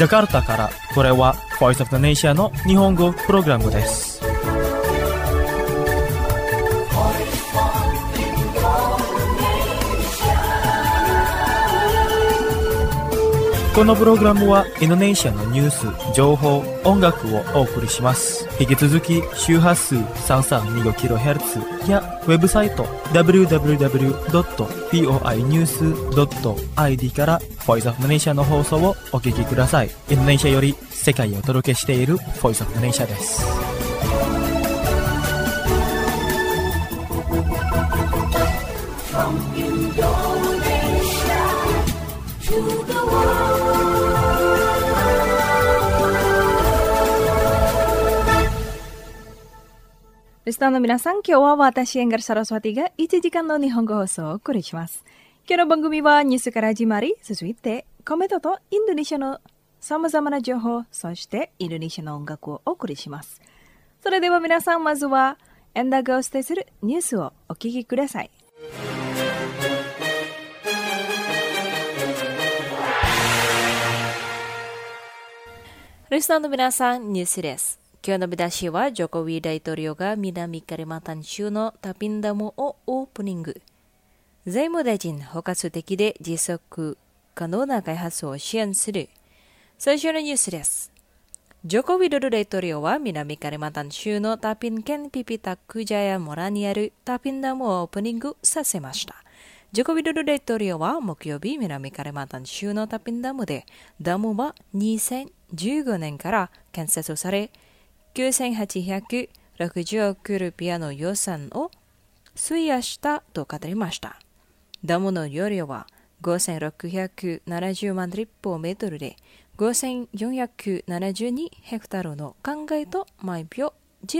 ジャカルタからこれは Voice of the Nation の日本語プログラムです。このプログラムはインドネシアのニュース、情報、音楽をお送りします。引き続き周波数 332kHz やウェブサイト www.voinews.id から Voice of the Nation の放送をお聞きください。インドネシアより世界をお届けしている Voice of the Nation です。 リスナーの皆さん、今日は私、エンガル・サラスワティが1時間の日本語放送をお送りします。今日の番組はニュースから始まり、続いてコメントとインドネシアの様々な情報、そしてインドネシアの音楽をお送りします。それでは皆さん、まずはエンダーがお伝えするニュースをお聞きください。リスナーの皆さん、ニュースです。今日の見出しは、ジョコビ大統領が南カリマンタン州のタピンダムをオープニング。財務大臣包括的で持続可能な開発を支援する。最初のニュースです。ジョコビドル大統領は南カリマンタン州のタピン県ピピタクジャヤモラにあるタピンダムをオープニングさせました。ジョコビドル大統領は木曜日、南カリマンタン州のタピンダムで、ダムは2015年から建設され、9860億ルピアの予算を費やしたと語りました。ダムの容量は5670万立方メートルで、5472ヘクタールの灌漑と毎秒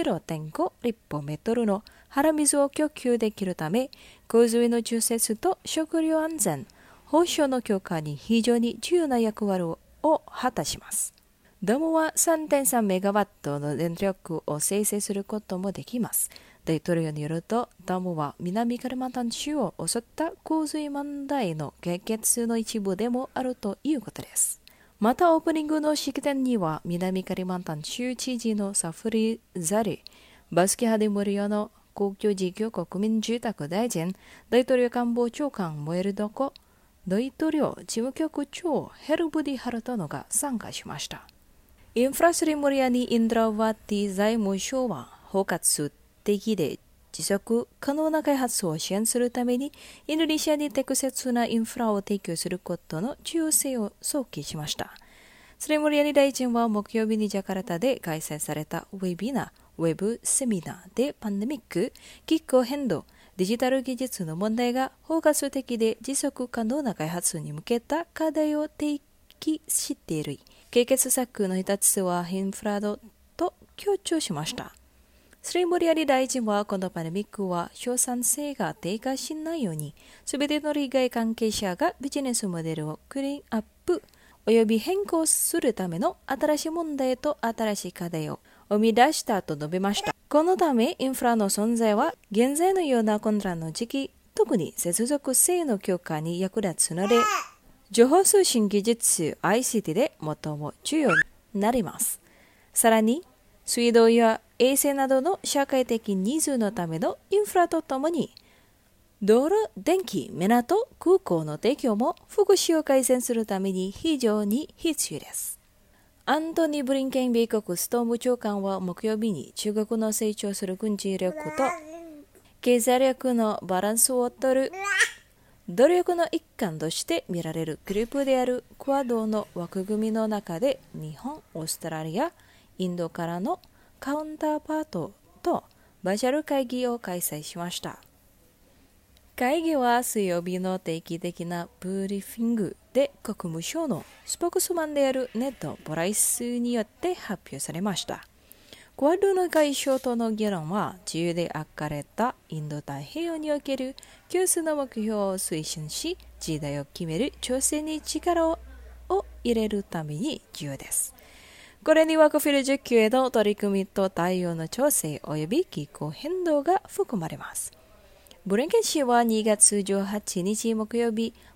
0.5 立方メートルの腹水を供給できるため、洪水の除雪と食料安全、保障の強化に非常に重要な役割を果たします。ダムは 3.3 メガワットの電力を生成することもできます。大統領によると、ダムは南カリマンタン州を襲った洪水問題の解決の一部でもあるということです。また、オープニングの式典には、南カリマンタン州知事のサフリ・ザリ、バスキハデムリオの公共事業国民住宅大臣、大統領官房長官モエルドコ、大統領事務局長ヘルブディ・ハルトノが参加しました。インフラスリムリアニ・インドラワティ財務省は包括的で持続可能な開発を支援するためにインドネシアに適切なインフラを提供することの重要性を想起しました。スリムリアニ大臣は木曜日にジャカルタで開催されたウェブセミナーでパンデミック、気候変動、デジタル技術の問題が包括的で持続可能な開発に向けた課題を提起している。解決策の一つはインフラだと強調しました。スリムリアニ大臣はこのパンデミックは生産性が低下しないように、すべての利害関係者がビジネスモデルをクリーンアップおよび変更するための新しい問題と新しい課題を生み出したと述べました。このためインフラの存在は現在のような混乱の時期、特に接続性の強化に役立つので、情報通信技術 ICT で最も重要になります。さらに、水道や衛生などの社会的ニーズのためのインフラとともに、道路、電気、港、空港の提供も福祉を改善するために非常に必要です。アントニー・ブリンケン米国ストーム長官は木曜日に中国の成長する軍事力と経済力のバランスを取る努力の一環として見られるグループであるクアッドの枠組みの中で日本、オーストラリア、インドからのカウンターパートとバーチャル会議を開催しました。会議は水曜日の定期的なブリーフィングで国務省のスポークスマンであるネット・ボライスによって発表されました。クアッドの外相との議論は自由で開かれたインド太平洋における共通の目標を推進し、時代を決める調整に力を入れるために重要です。これにワークフィル需給への取り組みと対応の調整及び気候変動が含まれます。ブリンケン氏は2月18日木曜日、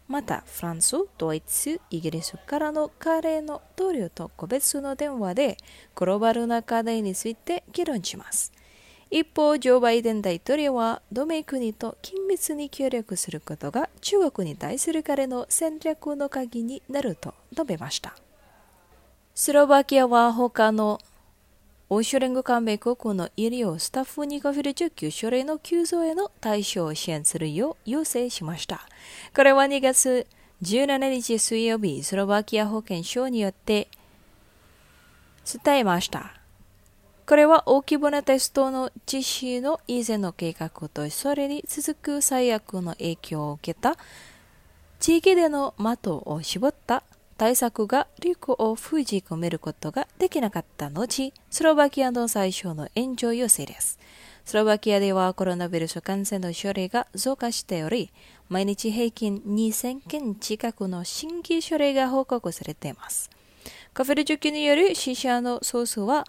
またフランス、ドイツ、イギリスからの彼の同僚と個別の電話でグローバルな課題について議論します。一方、ジョー・バイデン大統領は同盟国と緊密に協力することが中国に対する彼の戦略の鍵になると述べました。スロバキアは他の欧州連合加盟国の医療スタッフに COVID-19 症例の急増への対処を支援するよう要請しました。これは2月17日水曜日、スロバキア保健省によって伝えました。これは大規模なテストの実施の以前の計画とそれに続く最悪の影響を受けた地域での的を絞った対策が流行を封じ込めることができなかった後、スロバキアの最初の援助要請です。スロバキアではコロナウイルス感染の症例が増加しており、毎日平均2000件近くの新規症例が報告されています。COVID-19 による死者の総数は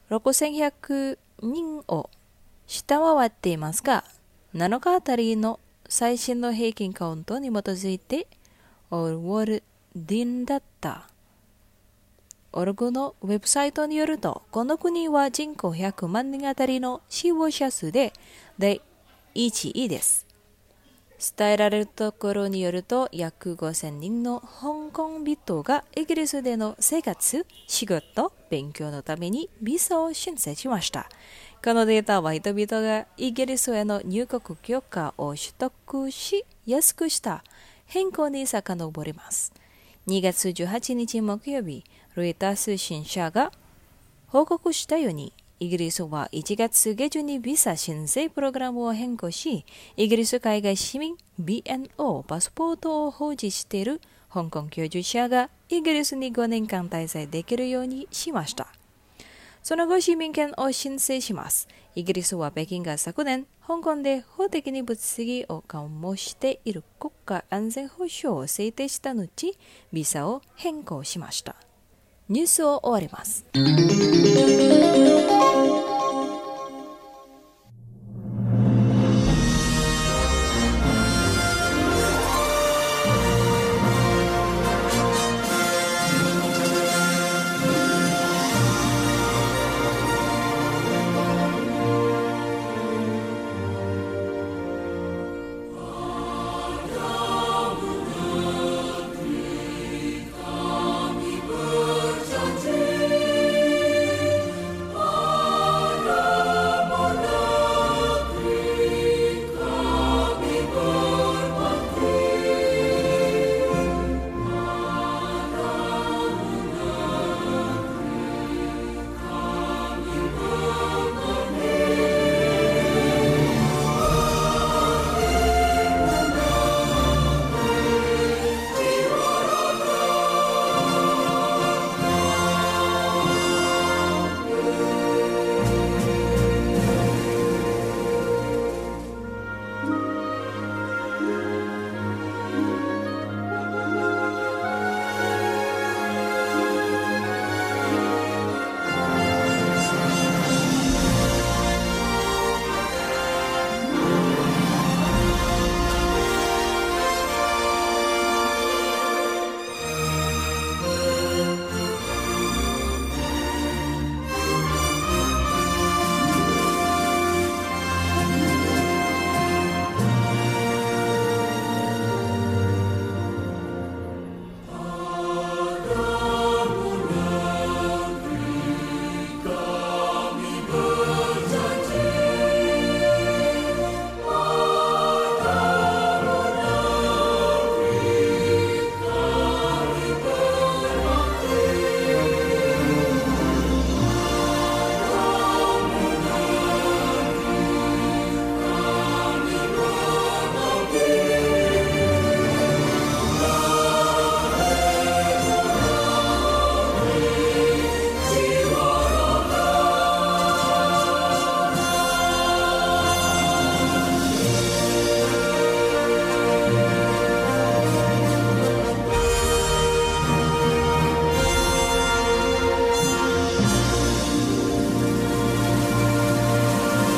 6100人を下回っていますが、7日あたりの最新の平均カウントに基づいて、オールウォルディンだったオルグのウェブサイトによると、この国は人口100万人あたりの死亡者数で第1位です。伝えられるところによると、約5000人の香港人がイギリスでの生活、仕事、勉強のためにビザを申請しました。このデータは人々がイギリスへの入国許可を取得しやすくした変更に遡ります。2月18日木曜日、ロイター通信社が報告したように、イギリスは1月下旬にビザ申請プログラムを変更し、イギリス海外市民 BNO パスポートを保持している香港居住者がイギリスに5年間滞在できるようにしました。その後、市民権を申請します。イギリスは北京が昨年、香港で法的に物議を醸している国家安全保障を制定した後、ビザを変更しました。ニュースを終わります。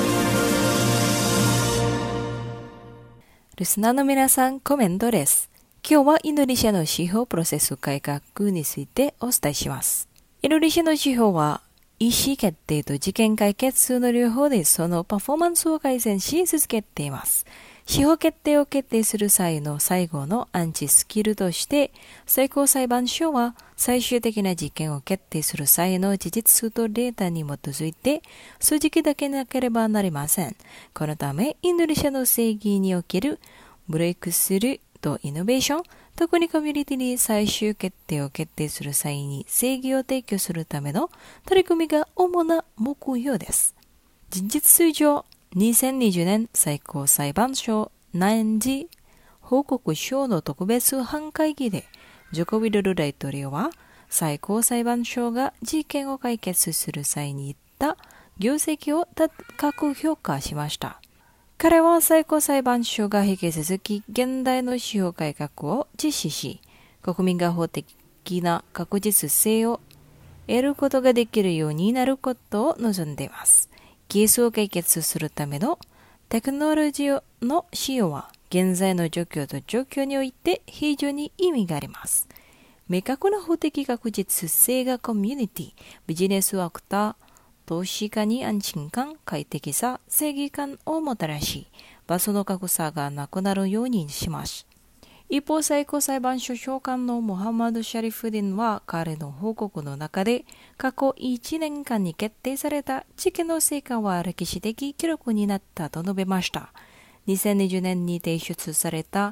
リスナーの皆さん、コメントです。 今日はインドネシアの司法プロセス改革についてお伝えします。インドネシアの司法は意思決定と事件解決の両方でそのパフォーマンスを改善し続けています。司法決定を決定する際の最後のアンチスキルとして、最高裁判所は最終的な事件を決定する際の事実数とデータに基づいて数字だけなければなりません。このため、インドネシアの正義におけるブレイクスルーとイノベーション、特にコミュニティに最終決定を決定する際に正義を提供するための取り組みが主な目標です。事実数上、2020年最高裁判所年次報告書の特別班会議で、ジョコ・ウィドド大統領は最高裁判所が事件を解決する際に言った業績を高く評価しました。彼は最高裁判所が引き続き現代の司法改革を実施し、国民が法的な確実性を得ることができるようになることを望んでいます。ケースを解決するためのテクノロジーの使用は現在の状況と状況において非常に意味があります。明確な法的確実性がコミュニティ、ビジネスアクター、投資家に安心感、快適さ、正義感をもたらし、場所の格差がなくなるようにします。一方、最高裁判所長官のモハマド・シャリフディンは彼の報告の中で、過去1年間に決定された事件の成果は歴史的記録になったと述べました。2020年に提出された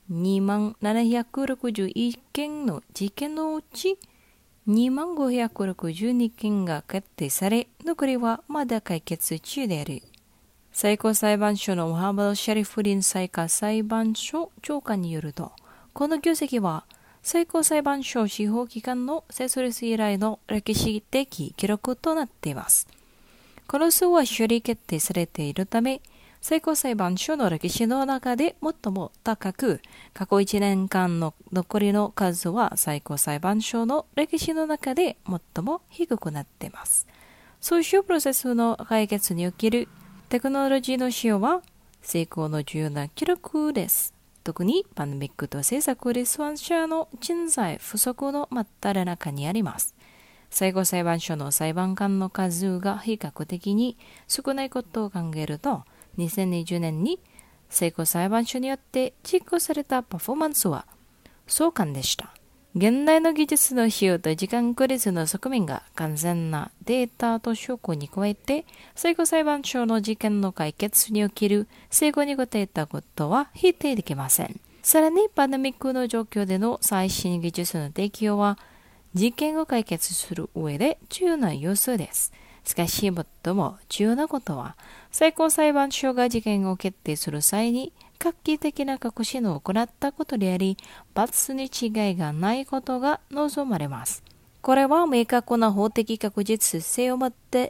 2761件の事件のうち、2562件が決定され、残りはまだ解決中である。最高裁判所のモハマド・シャリフディン最高裁判所長官によると、この業績は最高裁判所司法機関の設立以来の歴史的記録となっています。この数は処理決定されているため、最高裁判所の歴史の中で最も高く、過去1年間の残りの数は最高裁判所の歴史の中で最も低くなっています。訴訟プロセスの解決におけるテクノロジーの使用は成功の重要な記録です。特にパンデミックと政策立案者の人材不足の真っ只中にあります。最高裁判所の裁判官の数が比較的に少ないことを考えると、2020年に最高裁判所によって実行されたパフォーマンスは壮観でした。現代の技術の使用と時間効率の側面が完全なデータと証拠に加えて、最高裁判所の事件の解決における成功に応えたことは否定できません。さらにパンデミックの状況での最新技術の提供は事件を解決する上で重要な要素です。しかし最も重要なことは、最高裁判所が事件を決定する際に画期的な革新を行ったことであり、罰に違いがないことが望まれます。これは明確な法的確実性をもって、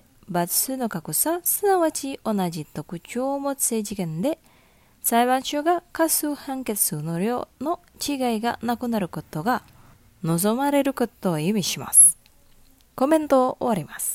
罰の格差、すなわち同じ特徴を持つ事件で、裁判所が過数判決の量の違いがなくなることが望まれることを意味します。コメントを終わります。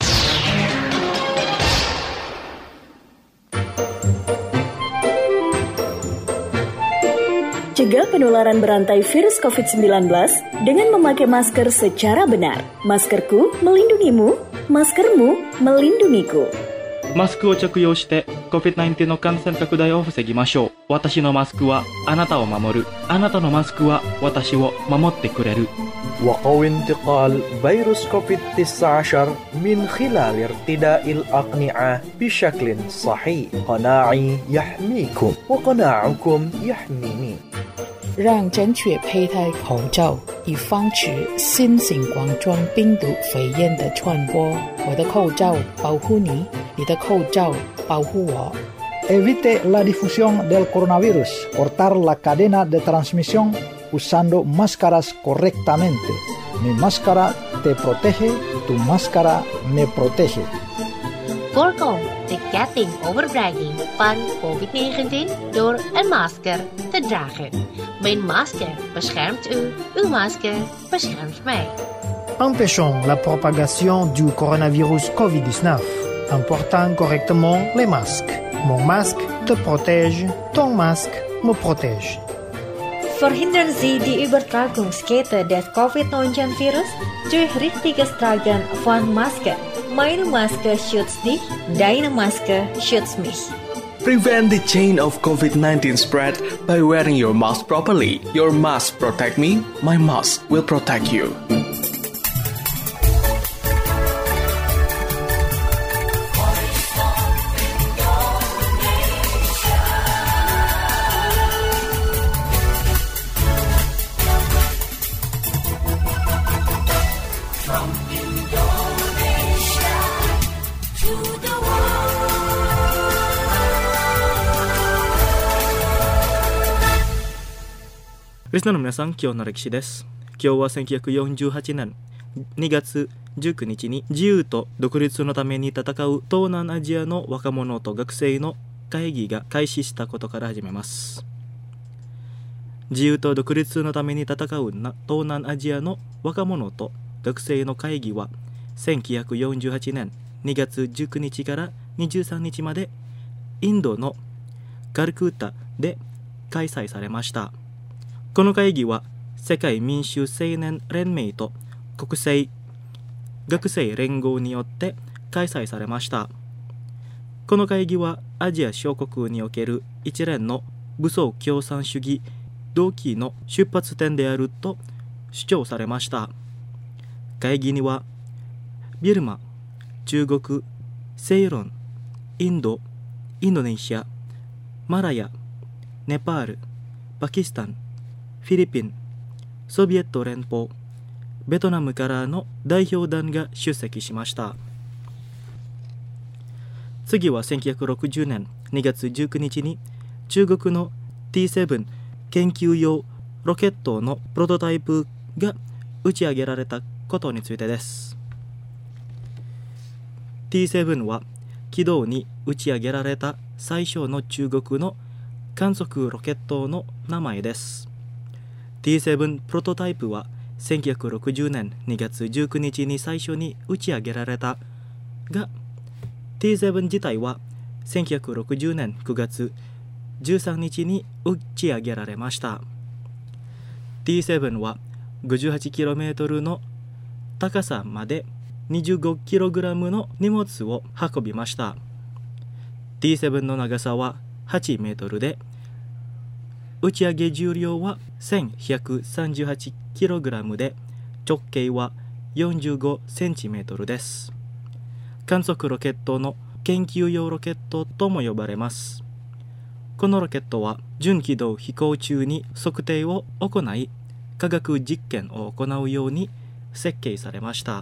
Cegah penularan berantai virus COVID-19 dengan memakai masker secara benar. Maskerku melindungimu, maskermu melindungiku. マスクを着用して COVID-19 の感染拡大を防ぎましょう。私のマスクはあなたを守る。あなたのマスクは私を守ってくれる。 وقوي انتقال فيروس كوفيد-19 من خلال ارتداء الأقنعة بشكل صحيح. قناعي يحميكم وقناعكم يحميني. 让正确佩戴口罩，以防止新型冠状病毒肺炎的传播。我的口罩保护你，你的口罩保护我。 Evite la difusión del coronavirus. Cortar la cadena de transmisión usando máscaras correctamente. Mi máscara te protege, tu máscara me protege. Voorkom de ketting overbrenging van COVID-19 door een masker te dragen. Mijn masker beschermt u, uw masker beschermt mij. Empêchons la propagation du coronavirus COVID-19 en portant correctement les masques. Mon masque te protège, ton masque me protège. Verhindern Sie die Übertragungskette des Covid-19-Virus durch richtiges Tragen von Maske. Meine Maske schützt dich, deine Maske schützt mich. Prevent the chain of COVID-19 spread by wearing your mask properly. Your mask protect me, my mask will protect you. リスナーの皆さん、今日の歴史です。今日は1948年2月19日に自由と独立のために戦う東南アジアの若者と学生の会議が開始したことから始めます。自由と独立のために戦う東南アジアの若者と学生の会議は1948年2月19日から23日までインドのカルクッタで開催されました。この会議は世界民主青年連盟と国際学生連合によって開催されました。この会議はアジア諸国における一連の武装共産主義動機の出発点であると主張されました。会議にはビルマ、中国、セイロン、インド、インドネシア、マラヤ、ネパール、パキスタン、フィリピン、ソビエト連邦、ベトナムからの代表団が出席しました。次は1960年2月19日に中国の T7 研究用ロケットのプロトタイプが打ち上げられたことについてです。T7 は軌道に打ち上げられた最初の中国の観測ロケットの名前です。T7 プロトタイプは1960年2月19日に最初に打ち上げられたが、T7 自体は1960年9月13日に打ち上げられました。T7 は 58km の高さまで 25kg の荷物を運びました。T7 の長さは8メートルで、打ち上げ重量は 1138kg で、直径は 45cm です。観測ロケットの研究用ロケットとも呼ばれます。このロケットは準軌道飛行中に測定を行い、科学実験を行うように設計されました。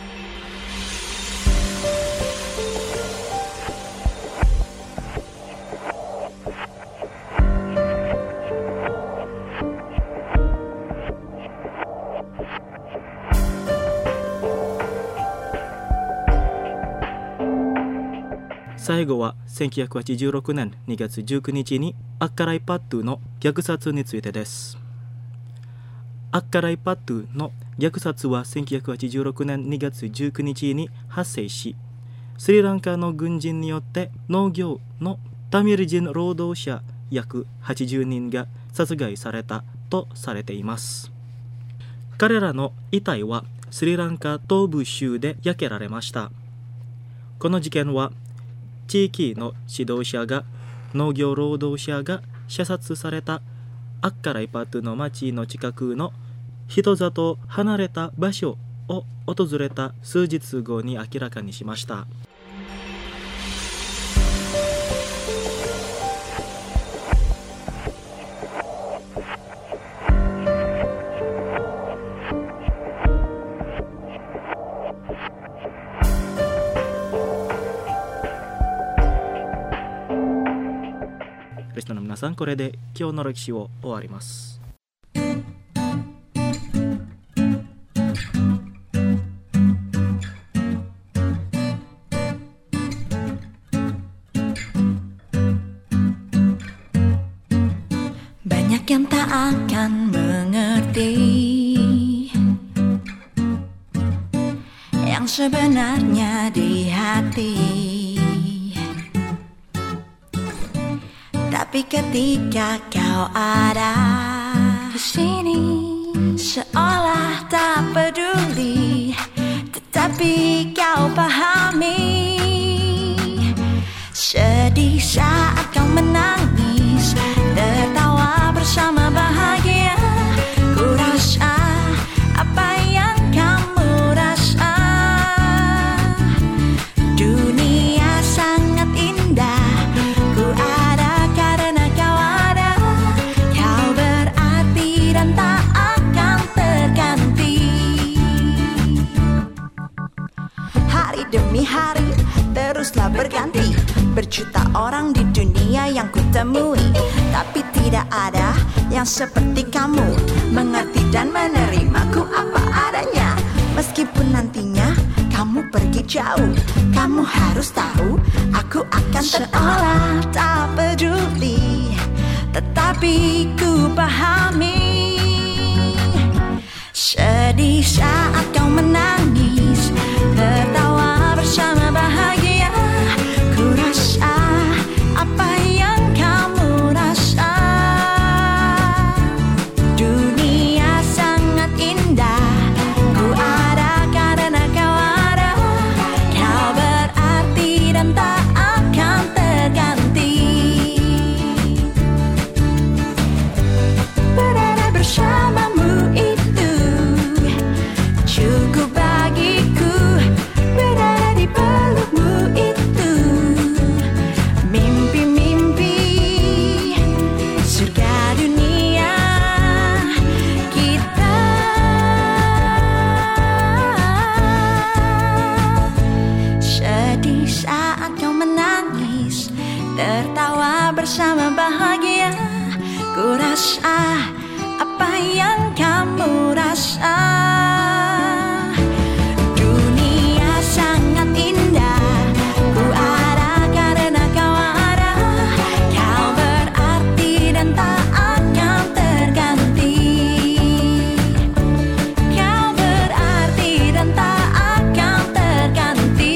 最後は1986年2月19日にアッカライパットゥの虐殺についてです。アッカライパットゥの虐殺は1986年2月19日に発生し、スリランカの軍人によって農業のタミル人労働者約80人が殺害されたとされています。彼らの遺体はスリランカ東部州で焼けられました。この事件は地域の指導者が農業労働者が射殺されたアッカライパットゥの町の近くの人里離れた場所を訪れた数日後に明らかにしました。リスナーの皆さん、これで今日の歴史を終わります。 Banyak yang tak akan mengerti yang sebenarnya di hati. Tapi ketika kau ada sini seolah tak peduli, tetapi kau pahami. Sedih saat kau menangis, tertawa bersama bahagia. Ku rasa apa yang kamu rasa. Dunia sangat indah, ku ada karena kau ada. Kau berarti dan tak akan terganti. Hari demi hari teruslah berganti. Berjuta orang di dunia yang kutemui, tapi tidak ada yang seperti kamu, mengerti dan menerimaku apa adanya. Meskipun nantinya kamu pergi jauh, kamu harus tahu aku akan seolah tak peduli, tetapi ku pahami. Sedih saat kau menangis, tertawa bersama bahagia. Ku rasa apa yang kamu rasa. Dunia sangat indah, ku ada karena kau ada. Kau berarti dan tak akan terganti. Berada bersamamu itu cukup bagiku. Berada di pelukmu itu mimpi-mimpi surga dunia kita. Sedih saat kau menangis, tertawa bersama bahagia. Ku rasa apa yang kamu rasa. Dunia sangat indah, ku ada karena kau ada. Kau berarti dan tak akan terganti. Kau berarti dan tak akan terganti.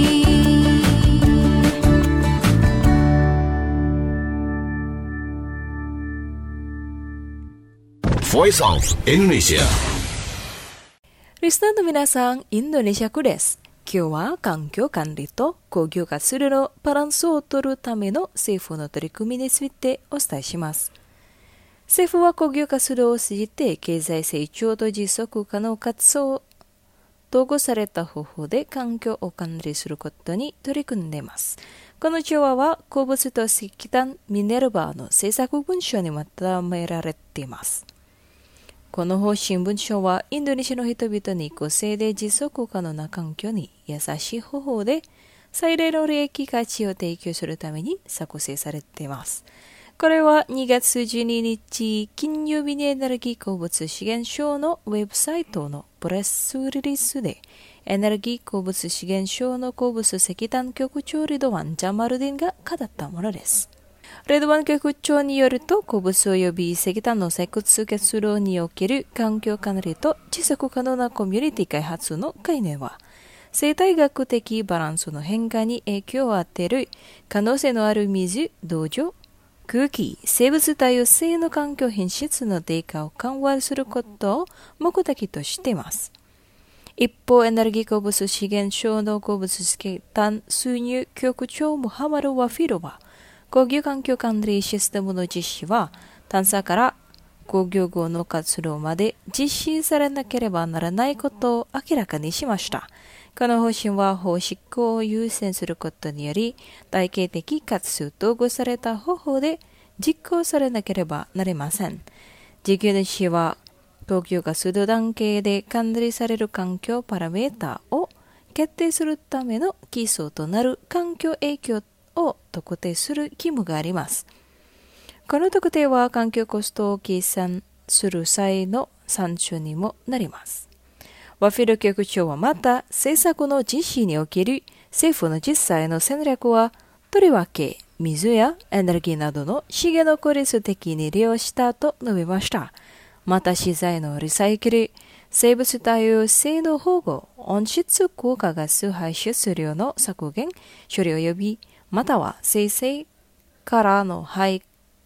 Voice of Indonesia。 リスナーの皆さん、インドネシア語です。今日は環境管理と工業活動のバランスを取るための政府の取り組みについてお伝えします。政府は工業活動を通じて経済成長と持続可能かつ統合された方法で環境を管理することに取り組んでいます。この調和は鉱物と石炭ミネルヴァの政策文書にまとめられています。この方針文書はインドネシアの人々に公正で持続可能な環境に優しい方法で最大の利益価値を提供するために作成されています。これは2月12日金曜日にエネルギー鉱物資源省のウェブサイトのプレスリリースでエネルギー鉱物資源省の鉱物石炭局長リドワン・ジャマルディンが語ったものです。レドワン局長によると、鉱物及び石炭の採掘活動における環境管理と持続可能なコミュニティ開発の概念は、生態学的バランスの変化に影響を与える可能性のある水、土壌、空気、生物多様性の環境品質の低下を緩和することを目的としています。一方、エネルギー鉱物資源省の鉱物石炭輸入局長ムハマド・ワフィロは、工業環境管理システムの実施は、探査から工業後の活動まで実施されなければならないことを明らかにしました。この方針は法執行を優先することにより、体系的かつ統合された方法で実行されなければなりません。事業主は、工業活動段階で管理される環境パラメータを決定するための基礎となる環境影響を特定する義務があります。この特定は環境コストを計算する際の参照にもなります。ワフィル局長はまた、政策の実施における政府の実際の戦略は、とりわけ水やエネルギーなどの資源を効率的に利用したと述べました。また資材のリサイクル、生物多様性の保護、温室効果ガス排出量の削減、処理及びまたは生成からの廃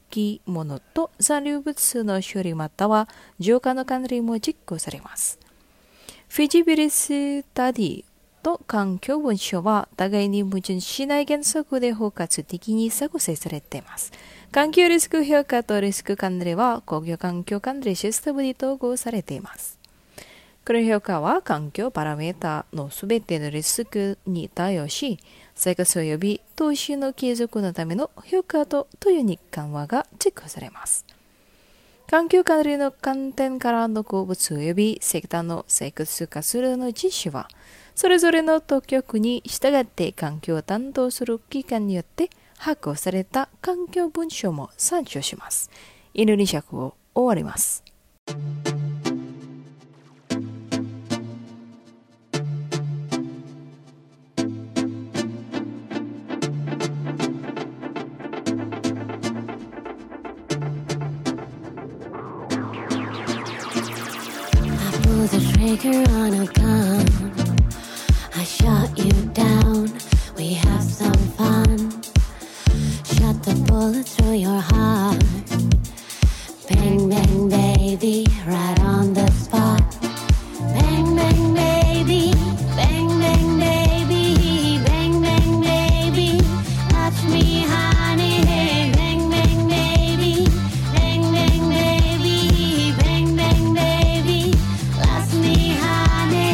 き物と残留物の処理または浄化の管理も実行されます。フィジビリスタディと環境文書は互いに矛盾しない原則で包括的に作成されています。環境リスク評価とリスク管理は工業環境管理システムに統合されています。この評価は環境パラメータのすべてのリスクに対応し、生活及び投資の継続のための評価というに緩和が実行されます。環境管理の観点からの鉱物及び石炭の生活活動の実施は、それぞれの当局に従って環境を担当する機関によって発行された環境文書も参照します。犬に尺を終わります。 The trigger on a gun, I shot you down, we have some fun. Shot the bullet through your heart. Bang, bang, baby, right on the spot. Bang, bang, baby, bang, bang, baby, bang, bang, baby, touch me, honey, bang, bang, baby, bang, bang, baby, bang, bang, baby, last me, honey.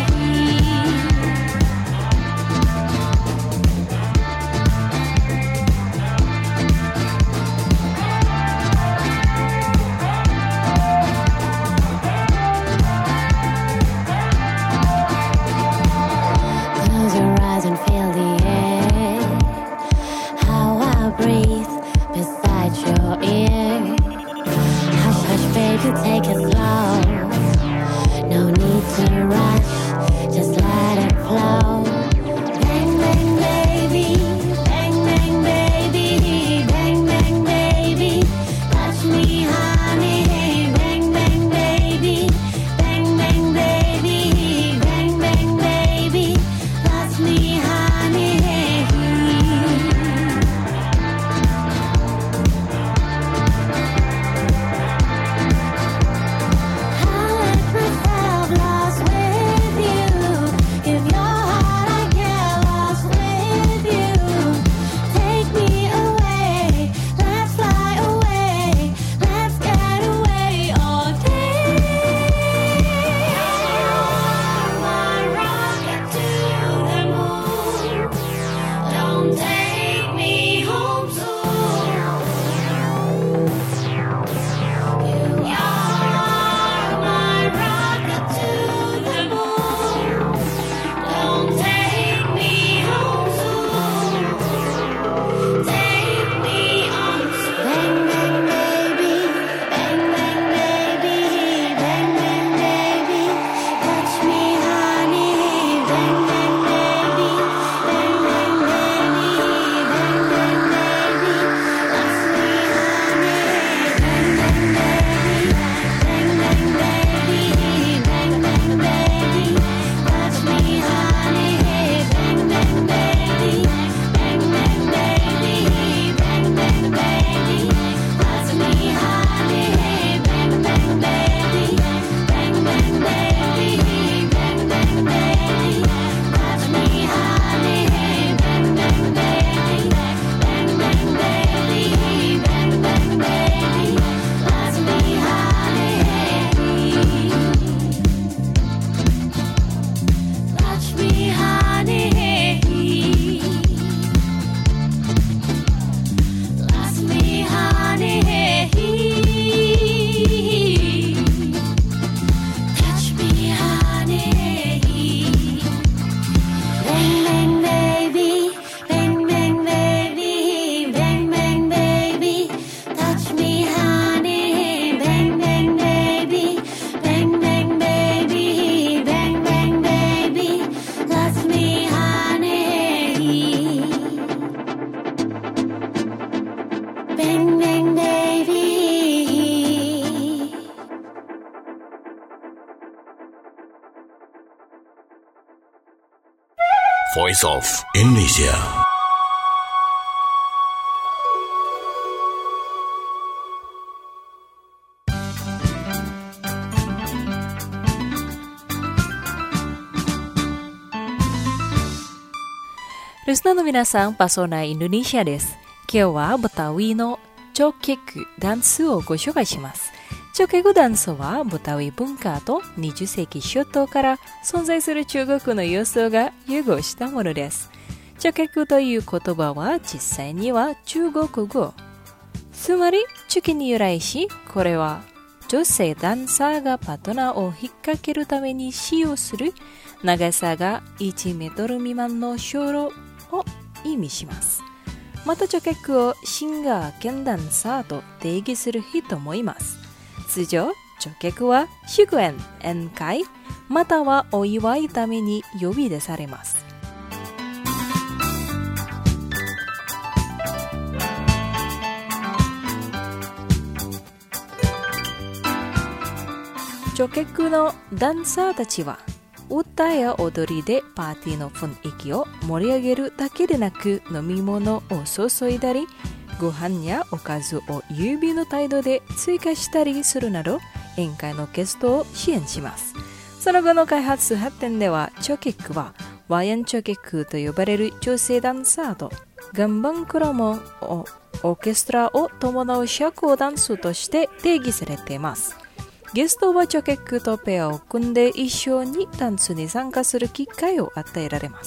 Close your eyes and feel the air, how I breathe beside your ear. Hush, hush, baby, take it slow. No need to rush, just let it flow. Bang, bang, baby, bang, bang, baby, bang, bang, baby, touch me, honey. Bang, bang, baby, bang, bang, baby, bang, bang, baby, touch me, honey. I let myself lost with you. Give your heart, I get lost with you. Take me away, let's fly away, let's get away all day. You're my rocket to the moon. Don't take me home soon. You are my rocket to the moon. Don't take me home soon. Take me on soon. Bang, bang, baby, bang, bang, baby, bang, bang, baby, touch me, honey. Bang, bang, baby, bang, bang, baby, bang, bang, baby, touch me, honey. Bang, bang, baby, bang, bang, baby, bang, bang, baby, touch me, honey. Bang, bang, baby, bang, bang, baby, bang, bang, baby, touch me, honey. Bang, bang, baby, bang, bang, baby, bang, bang, baby, touch me, honey. Bang, bang, baby, bang, bang, baby, bang, bang, baby, touch me, honey. Touch me, honey. Touch me, honey. Touch me, honey. Bang, bang, baby, bang, bang, baby, bang, bang, baby, touch me, honey. Bang, bang, baby, bang, bang, baby, bang, bang, baby, touch me, honey. Bang, bang, baby. Voice of Indonesia. リスナーの皆さん、パソナインドネシアです。今日はボタウィのチョケクダンスをご紹介します。チョケクダンスはボタウィ文化と20世紀初頭から存在する中国の要素が融合したものです。チョケクという言葉は実際には中国語。つまり、チョキに由来し、これは女性ダンサーがパートナーを引っ掛けるために使用する長さが1メートル未満の小路を意味します。またチョケクをシンガー兼ダンサーと定義する人もいます。通常、チョケクは祝宴、宴会、またはお祝いために呼び出されます。チョケクのダンサーたちは歌や踊りでパーティーの雰囲気を盛り上げるだけでなく、飲み物を注いだり、ご飯やおかずを指の態度で追加したりするなど、宴会のゲストを支援します。その後の開発発展では、チョケクはワインチョケクと呼ばれる女性ダンサーと岩盤クラモンをオーケストラを伴う社交ダンスとして定義されています。ゲストはチョケクとペアを組んで一緒にダンスに参加する機会を与えられます。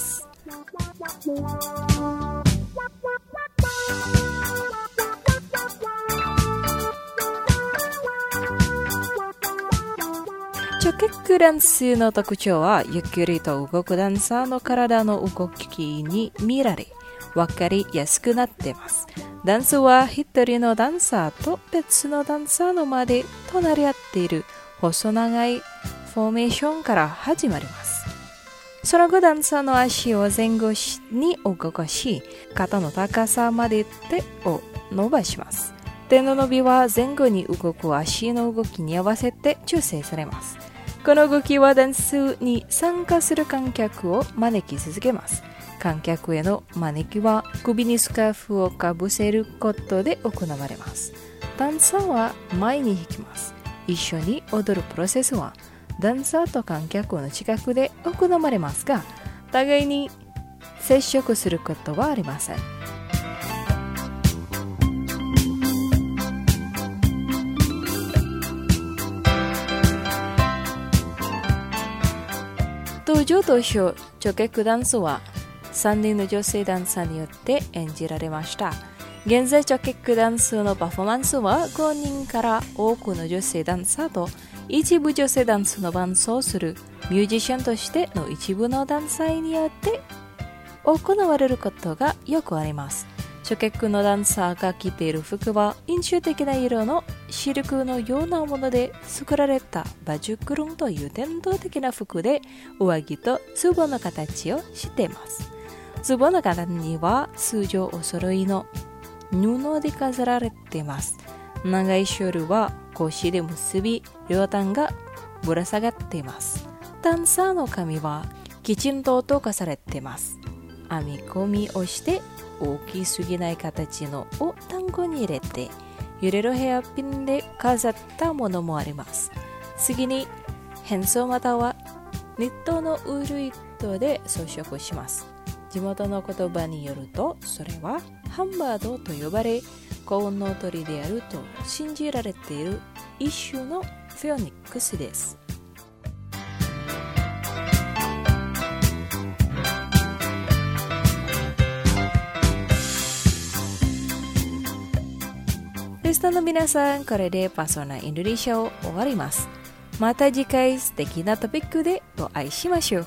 チョケクダンスの特徴は、ゆっくりと動くダンサーの体の動きに見られ、わかりやすくなっています。ダンスは一人のダンサーと別のダンサーの間で隣り合っている細長いフォーメーションから始まります。その後ダンサーの足を前後に動かし、肩の高さまで手を伸ばします。手の伸びは前後に動く足の動きに合わせて調整されます。この動きはダンスに参加する観客を招き続けます。観客への招きは首にスカーフをかぶせることで行われます。ダンサーは前に引きます。一緒に踊るプロセスはダンサーと観客の近くで行われますが、互いに接触することはありません。登場当初、チョケクダンスは3人の女性ダンサーによって演じられました。現在チョケクダンスのパフォーマンスは5人から多くの女性ダンサーと一部女性ダンスの伴奏するミュージシャンとしての一部のダンサーによって行われることがよくあります。チョケクのダンサーが着ている服は印象的な色のシルクのようなもので作られたバジュクルンという伝統的な服で、上着とズボンの形をしています。ズボンの形には通常お揃いの布で飾られています。長いショルは腰で結び、両端がぶら下がっています。ダンサーの髪はきちんと統括されています。編み込みをして大きすぎない形のを単語に入れて、揺れるヘアピンで飾ったものもあります。次に変装またはニットのウール糸で装飾します。地元の言葉によると、それはハンバードと呼ばれ、幸運の鳥であると信じられている一種のフェオニックスです。リスナーの皆さん、これでパソナインドネシアを終わります。また次回素敵なトピックでお会いしましょう。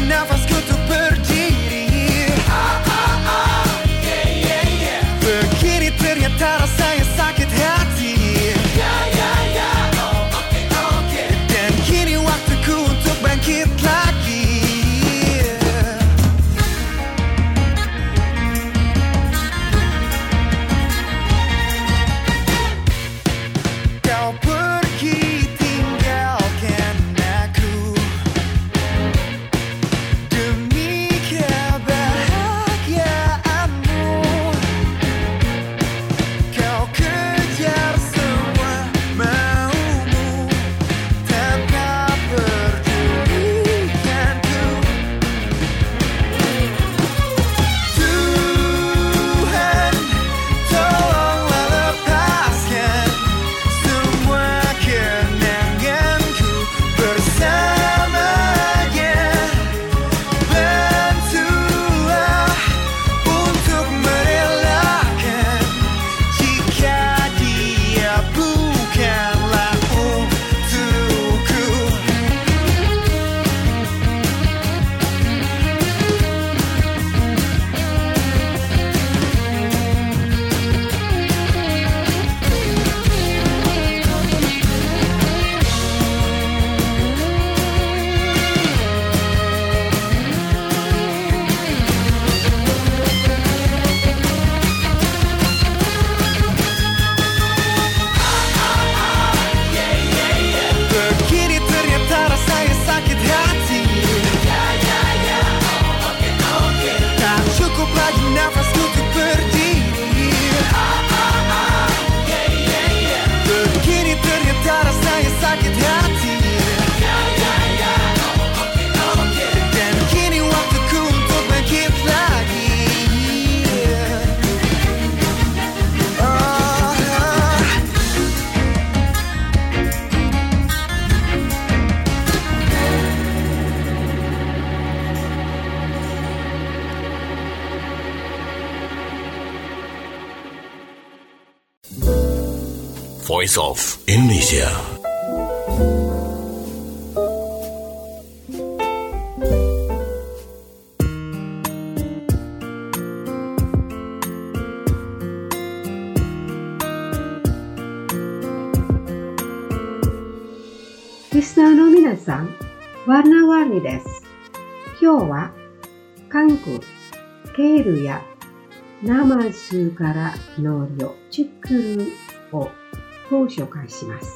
nafasku untuk berdiri. Begini ternyata rasanya sakit hati. Dan kini waktuku untuk bangkit lagi. Kau pergi tinggalkan aku demi kebahagiaanmu. Kau kejar semua maumu tanpa pedulikanku. Tuhan, tolonglah lepaskan semua kenanganku bersamanya. Bantulah untuk merelakan jika dia bukanlah untukku. Begini ternyata rasanya sakit hati. Tak cukup lagi nafasku untuk berdiri. Begini ternyata rasanya sakit hati. Dan kini waktuku untuk bangkit lagi. Voice of Indonesia. Listenerの皆さん、ワルナワルニです。今日は韓国、ケールやナマズからのりを作るをご紹介します。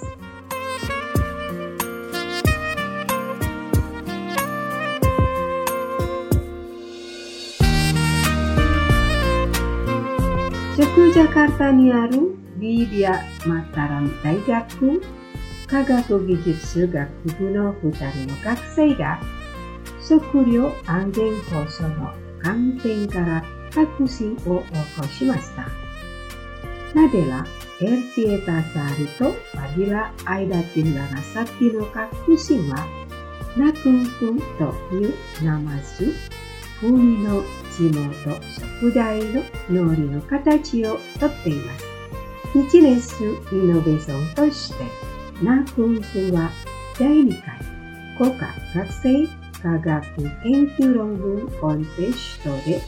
ジャカルタにあるビーディア・マタラン大学科学技術学部の2人の学生が食料安全保障の観点から革新を起こしました。ナデラ・エルティエタザールとバディラ・アイダティンララサティの革新はナクンクンというナマズ、風味の地元食材の農理の形をとっています。ビジネスイノベーションとしてナクンクンは第2回国家学生科学研究論文コンテストで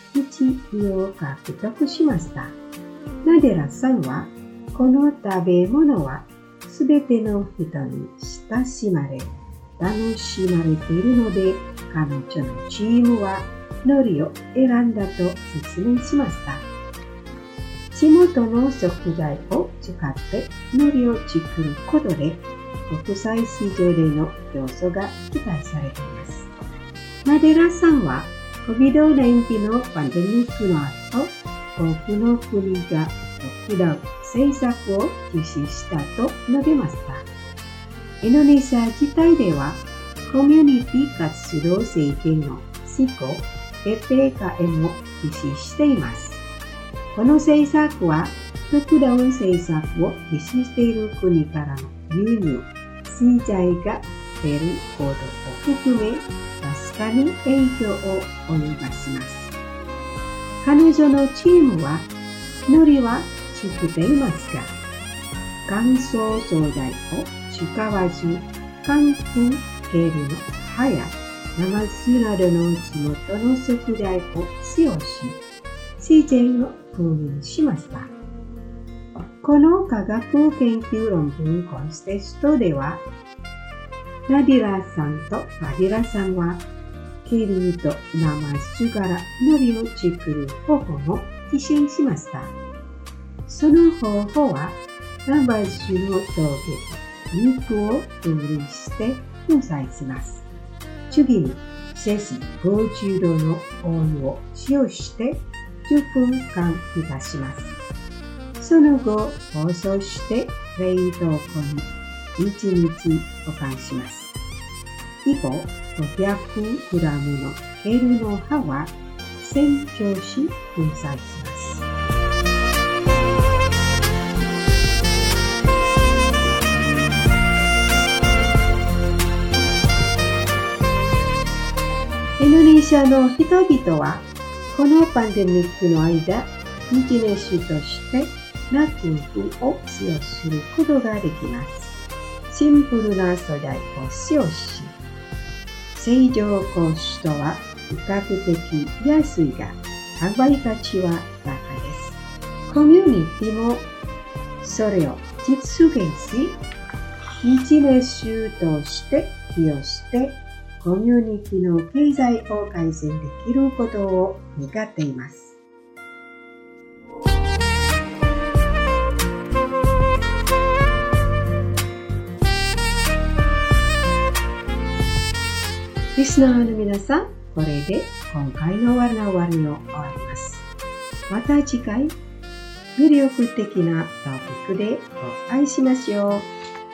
1位を獲得しました。ナデラさんはこの食べ物はすべての人に親しまれ楽しまれているので彼女のチームは海苔を選んだと説明しました。地元の食材を使って海苔を作ることで国際市場での競争が期待されています。ナデラさんは COVID-19 のパンデミックの後、多くの国がロックダウン政策を実施したと述べました。インドネシア自体ではコミュニティ活動制限の施行、PPKM を実施しています。この政策はロックダウン政策を実施している国からの輸入、資材が出ることを含め確かに影響を及ぼします。彼女のチームは海苔は作っていますが、乾燥素材を使わず韓風ケールの葉やナマズなどの地元の食材を使用し、自然を封印しました。この科学研究論文コンテストでは、ナディラさんとファディラさんは、ケリーとナマズから海苔を作る方法を実践しました。その方法は、ナマズの峠と肉を分離して粉砕します。次に、摂氏50度の温度を使用して10分間煮出します。その後、包装して冷凍庫に1日保管します。一方、500g のケールの葉は洗浄し粉砕します。インドネシアの人々はこのパンデミックの間、ビジネスとしてナッツを使用することができます。シンプルな素材を使用し、製造コストは比較的安いが、販売価値は高いです。コミュニティもそれを実現し、ビジネスとして利用して、コミュニティの経済を改善できることを願っています。リスナーの皆さん、これで今回のわらわりを終わります。また次回、魅力的なトピックでお会いしましょう。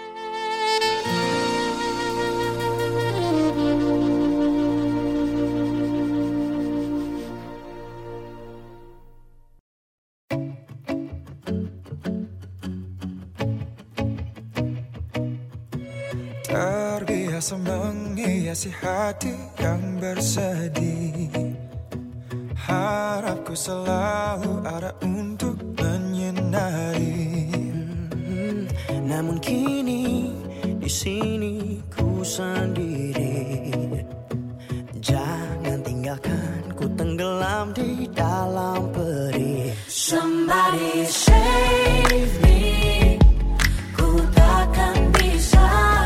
Terbiasa menghiasi hati yang bersedih. Harapku selalu ada untuk menyinari. Namun kini di sini ku sendiri. Jangan tinggalkan ku tenggelam di dalam perih. Somebody save me. Ku takkan bisa.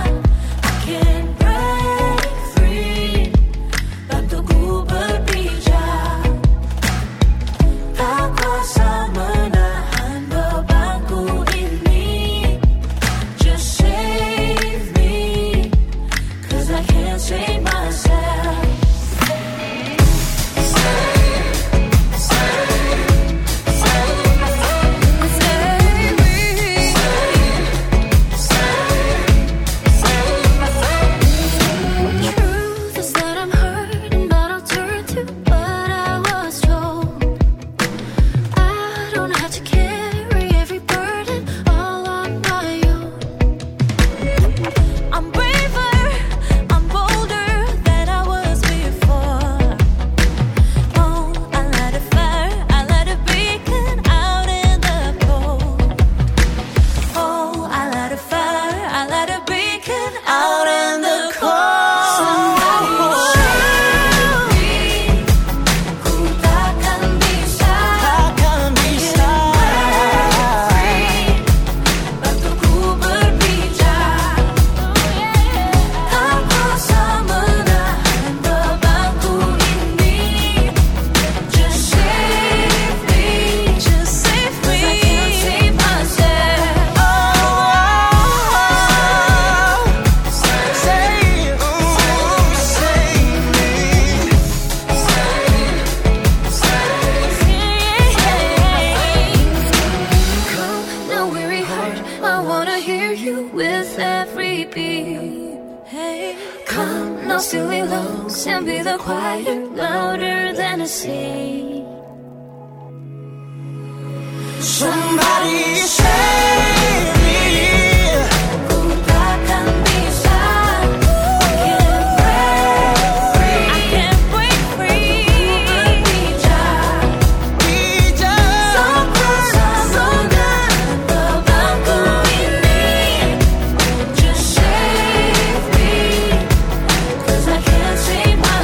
no silly looks and be the choir louder than a sea. Somebody save me. Save my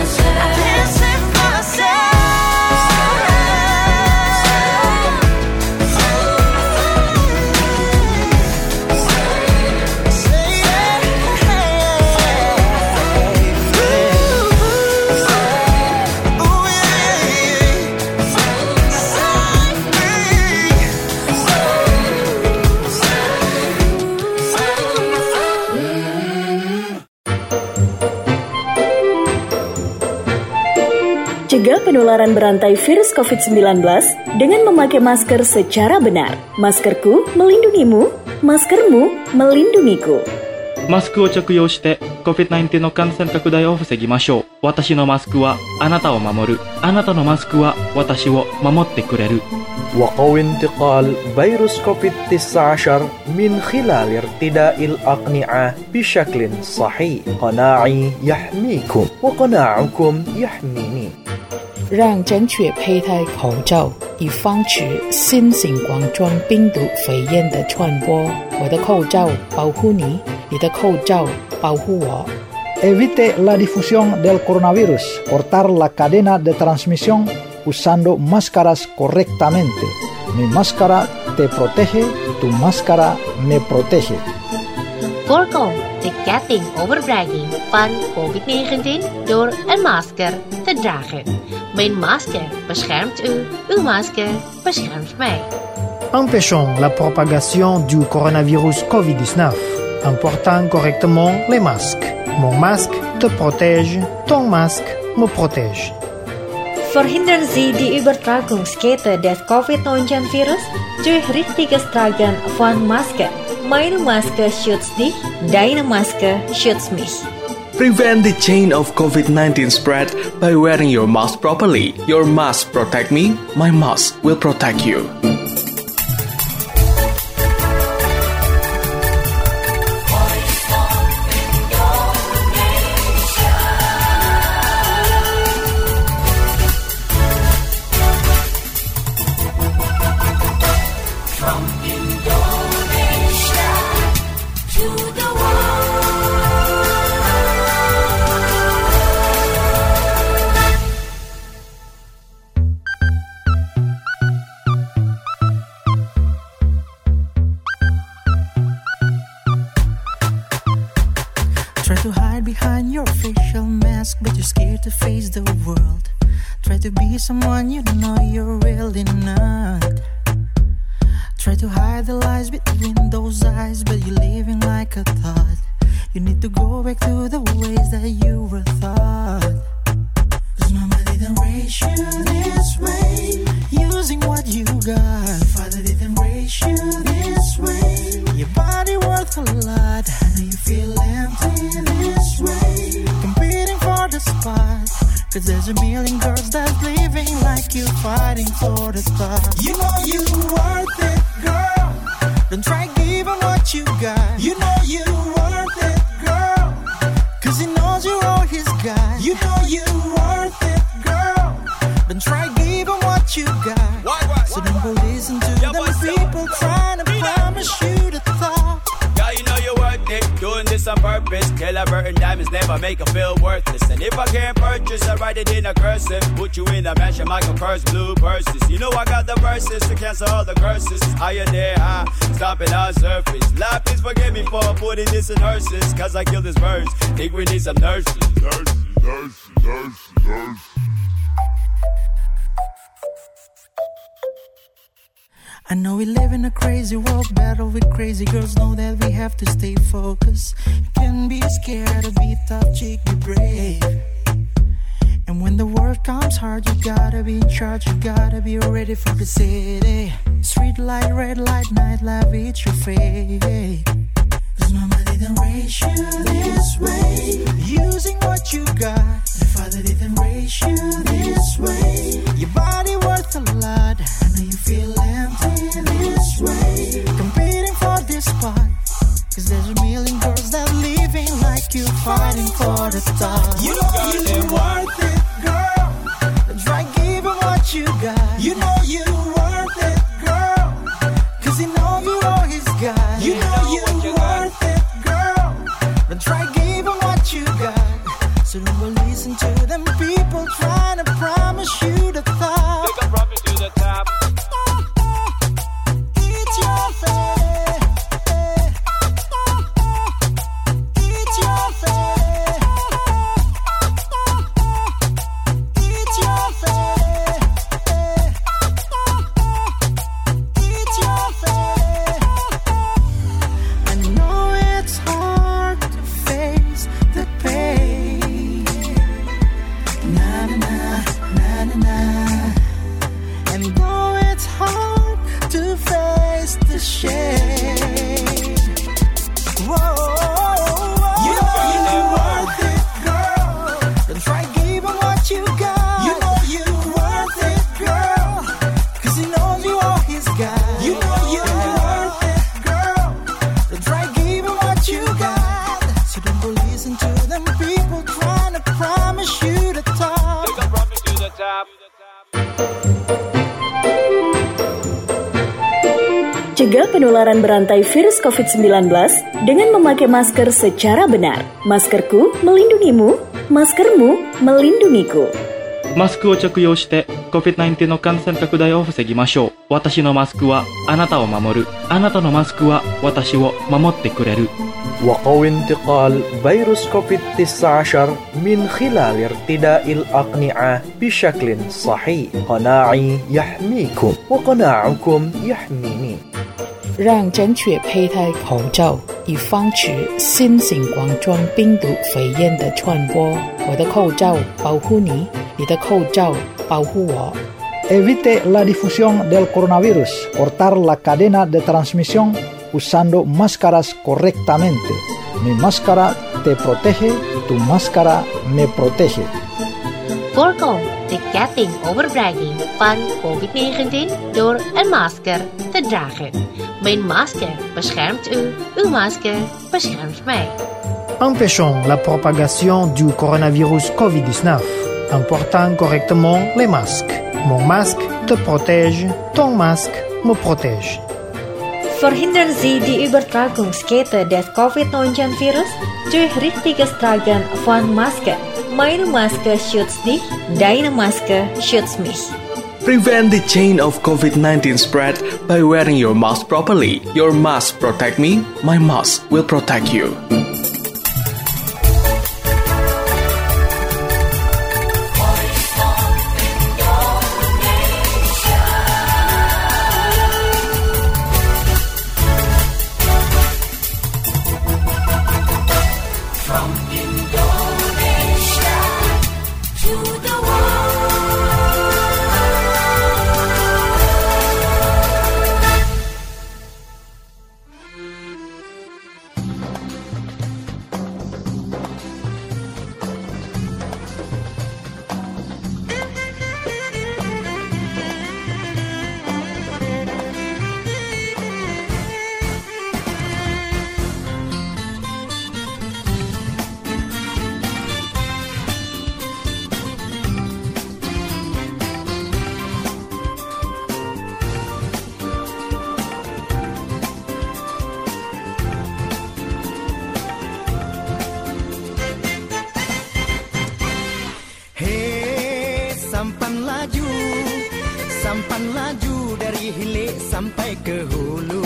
Cegah penularan berantai virus COVID-19 dengan memakai masker secara benar. Maskerku melindungimu, maskermu melindungiku. マスクを着用して COVID-19 の感染拡大を防ぎましょう。私のマスクはあなたを守る。あなたのマスクは私を守ってくれる。 وقوي انتقال فيروس كوفيد-19 من خلال ارتداء الأقنعة بشكل صحيح. قناعي يحميكم وقناعكم يحميني. 让正确佩戴口罩，以防止新型冠状病毒肺炎的传播。我的口罩保护你，你的口罩保护我。 Evite la difusión del coronavirus. Cortar la cadena de transmisión usando máscaras correctamente. Mi máscara te protege, tu máscara me protege. Voorkom de ketting overbrenging van COVID-19 door een masker te dragen. Mijn masker beschermt u, uw masker beschermt mij. Empêchons la propagation du coronavirus Covid-19 en portant correctement les masques. Mon masque te protège, ton masque me protège. Verhindern Sie die Übertragungskette des Covid-19-Virus durch richtiges Tragen von Maske. Meine Maske schützt dich, deine Maske schützt mich. Prevent the chain of COVID-19 spread by wearing your mask properly. Your mask protect me, my mask will protect you. Try to hide behind your facial mask, but you're scared to face the world. Try to be someone you know you're really not. Try to hide the lies between those eyes, but you're living like a thought. You need to go back to the ways that you were taught. 'Cause mama didn't raise you this way, using what you got. Father didn't raise you this way, your body worth a lot. I know you feel empty this way, competing for the spot. 'Cause there's a million girls that's living like you, fighting for the spot. You know you worth it, girl. Don't try giving what you got. You know you worth it, girl. 'Cause he knows you're all he's got. You know you worth it, girl. Don't try giving what you got. So don't go listen to them people trying to promise you the thought. Girl, you know you're worth it, doing this on purpose. Killer Burton diamonds never make her feel worthless. And if I can't purchase, I write it in a cursive. Put you in a mansion, Michael Kors blue purses. You know I got the verses to cancel all the curses. Higher there, high, stopping on surface. Lord, please forgive me for putting this in hearses. 'Cause I killed this verse, think we need some nurses. I know we live in a crazy world, battle with crazy girls. Know that we have to stay focused. You can be scared to be tough, chick, be brave. And when the world comes hard, you gotta be in charge. You gotta be ready for the city. Street light, red light, night life, it's your fate. 'Cause mama didn't raise you this way, using what you got. Your father didn't raise you this way, your body worth a lot. I know you feel empty this way, competing for this spot. 'Cause there's a million girls that living like you, fighting for the top. You know you're worth it, girl. Try giving what you got. You know you're worth it, girl. 'Cause he knows you're all he's got. You know you're worth it, girl. Try giving what you got. So don't go listen to them people trying to promise you the top. They can promise you the top. It's your fate. It's your fate. It's your fate. It's your fate. I know it's hard to face the pain. Na na na Cegah penularan berantai virus COVID-19 dengan memakai masker secara benar. Maskerku melindungimu, maskermu melindungiku. マスクを着用して COVID-19 の感染拡大を防ぎましょう。私のマスクはあなたを守る。あなたのマスクは私を守ってくれる。 وقوي انتقال فيروس كوفيد-19 من خلال ارتداء الأقنعة بشكل صحيح. قناعي يحميكم وقناعكم يحميني. 让正确佩戴口罩，以防止新型冠状病毒肺炎的传播。我的口罩保护你，你的口罩保护我。 Evite la difusión del coronavirus. Cortar la cadena de transmisión usando máscaras correctamente. Mi máscara te protege, tu máscara me protege. Voorkom de ketting overbregging van COVID-19 door een masker te dragen. Mijn masker beschermt u, uw masker beschermt mij. Empêchons la propagation du coronavirus COVID-19 en portant correctement les masques. Mon masque te protège, ton masque me protège. Verhindern Sie die Übertragungskette des Covid-19-Virus durch richtiges Tragen von Maske. Meine Maske schützt dich, deine Maske schützt mich. Prevent the chain of COVID-19 spread by wearing your mask properly. Your mask protect me, my mask will protect you. Sampan laju dari hilir sampai ke hulu.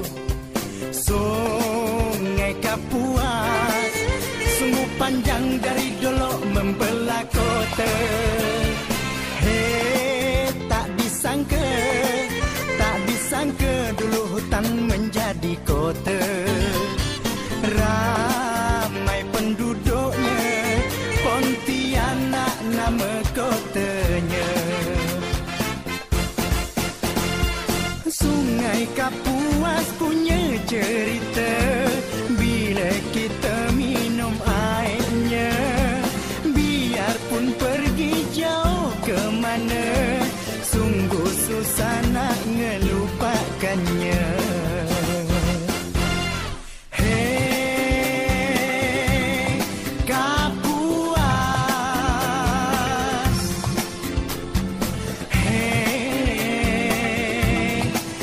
Sungai Kapuas sungguh panjang dari Dolok membelah kota. Hei, tak disangka dulu hutan menjadi kota. Ramai penduduknya, Pontianak nama kotanya. Sungai Kapuas punya cerita bila kita minum airnya. Biarpun pergi jauh ke mana, sungguh susah nak ngelupakannya. Hei, Kapuas. Hei,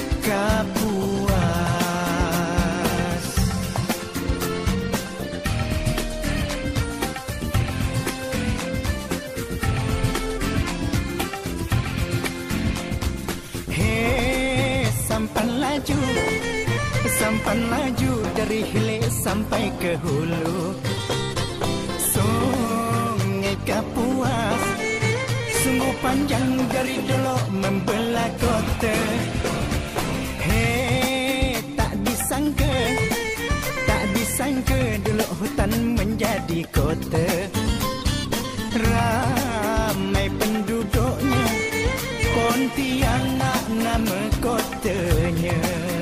Kapuas. Hei, sampan laju dari hilir sampai ke hulu. Sungai Kapuas sungguh panjang dari Dolok membelah kota. Hei, tak disangka Dolok hutan menjadi kota. Ramai penduduknya, Pontianak nama kotanya.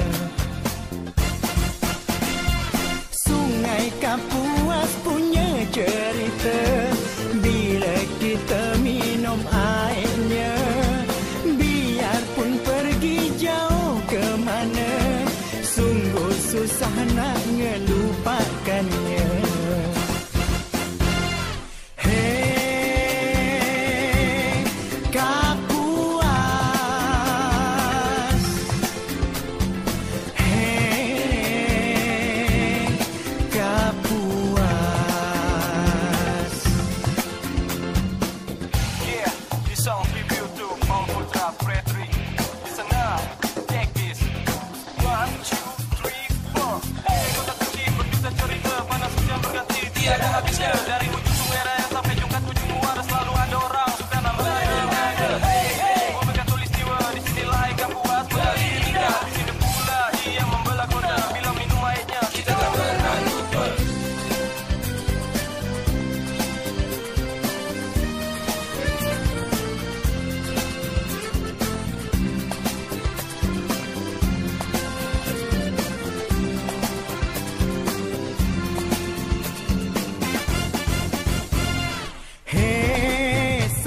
Sungai Kapuas punya cerita bila kita minum airnya. Biarpun pergi jauh ke mana, sungguh susah nak ngelupakannya. Hei, Kapuas.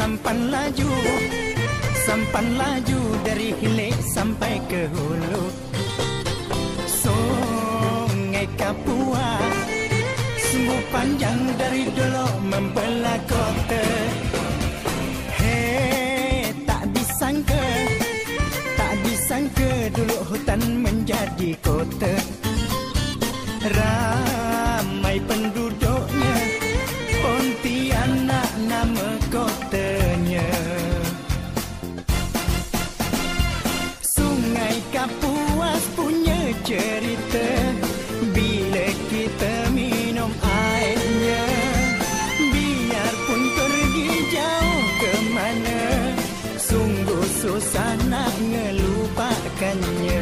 sampan laju dari hilir sampai ke hulu. Sungai Kapua sungguh panjang dari dulu membelah kota. Hei, tak disangka dulu hutan menjadi kota. Ramai penduduknya, Pontianak nama kotanya. Sungai Kapuas punya cerita bila kita minum airnya. Biarpun pergi jauh ke mana, sungguh susah nak ngelupakannya.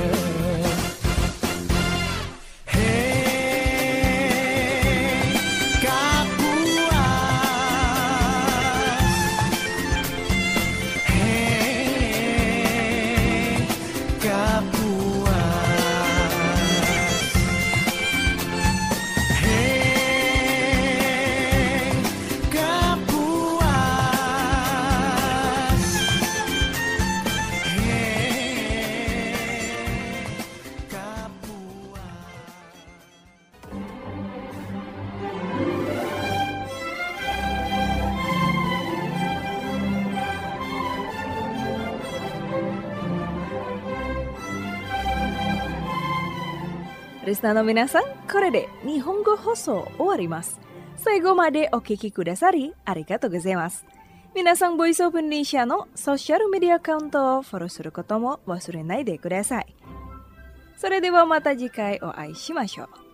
Listenerの皆さん、これで日本語放送終わります。最後までお聞きくださりありがとうございます。皆さん、ボイスオブインドネシアのソーシャルメディアアカウントをフォローすることも忘れないでください。それではまた次回お会いしましょう。